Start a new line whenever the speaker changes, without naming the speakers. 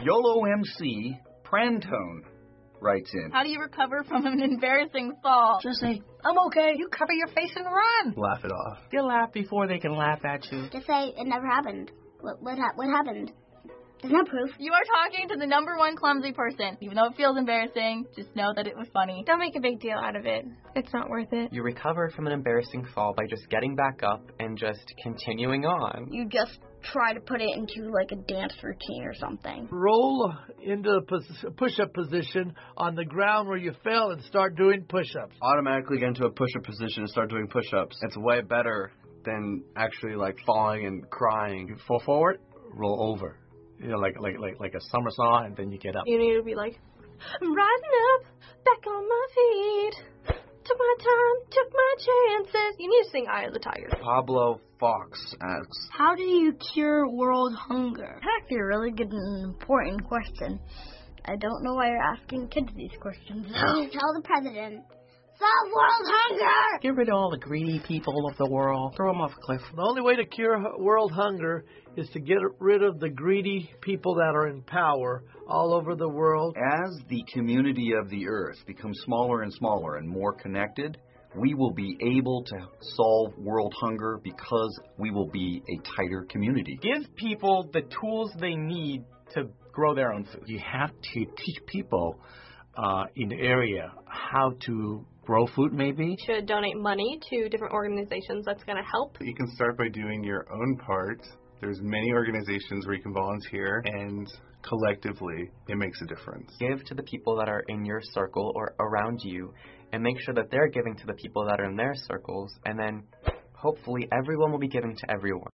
YOLO MC Prantone writes in.
How do you recover from an embarrassing fall?
Just say, I'm okay. You cover your face and run.
Laugh it off.
They'll laugh before they can laugh at you.
Just say it never happened. What happened? There's no proof.
You are talking to the #1 clumsy person. Even though it feels embarrassing, just know that it was funny.
Don't make a big deal out of it. It's not worth it.
You recover from an embarrassing fall by just getting back up and just continuing on.
You just try to put it into like a dance routine or something.
Roll into a push-up position on the ground where you fell and start doing push-ups.
Automatically get into a push-up position and start doing push-ups. It's way better than actually like falling and crying. You fall forward, roll over. You know, like a somersault, and then you get up.
You need to be like, I'm rising up, back on my feet. Took my time, took my chances. You need to sing Eye of the Tiger.
Pablo Fox asks,
how do you cure world hunger? That's actually a really good and important question. I don't know why you're asking kids these questions. Tell the president. Solve world hunger!
Get rid of all the greedy people of the world. Throw them off a cliff.
The only way to cure world hunger is to get rid of the greedy people that are in power all over the world.
As the community of the earth becomes smaller and smaller and more connected, we will be able to solve world hunger because we will be a tighter community.
Give people the tools they need to grow their own food.
You have to teach people in the area how to grow food, maybe.
Should donate money to different organizations that's going to help.
you can start by doing your own part. There's many organizations where you can volunteer, and collectively, it makes a difference.
Give to the people that are in your circle or around you, and make sure that they're giving to the people that are in their circles, and then hopefully everyone will be giving to everyone.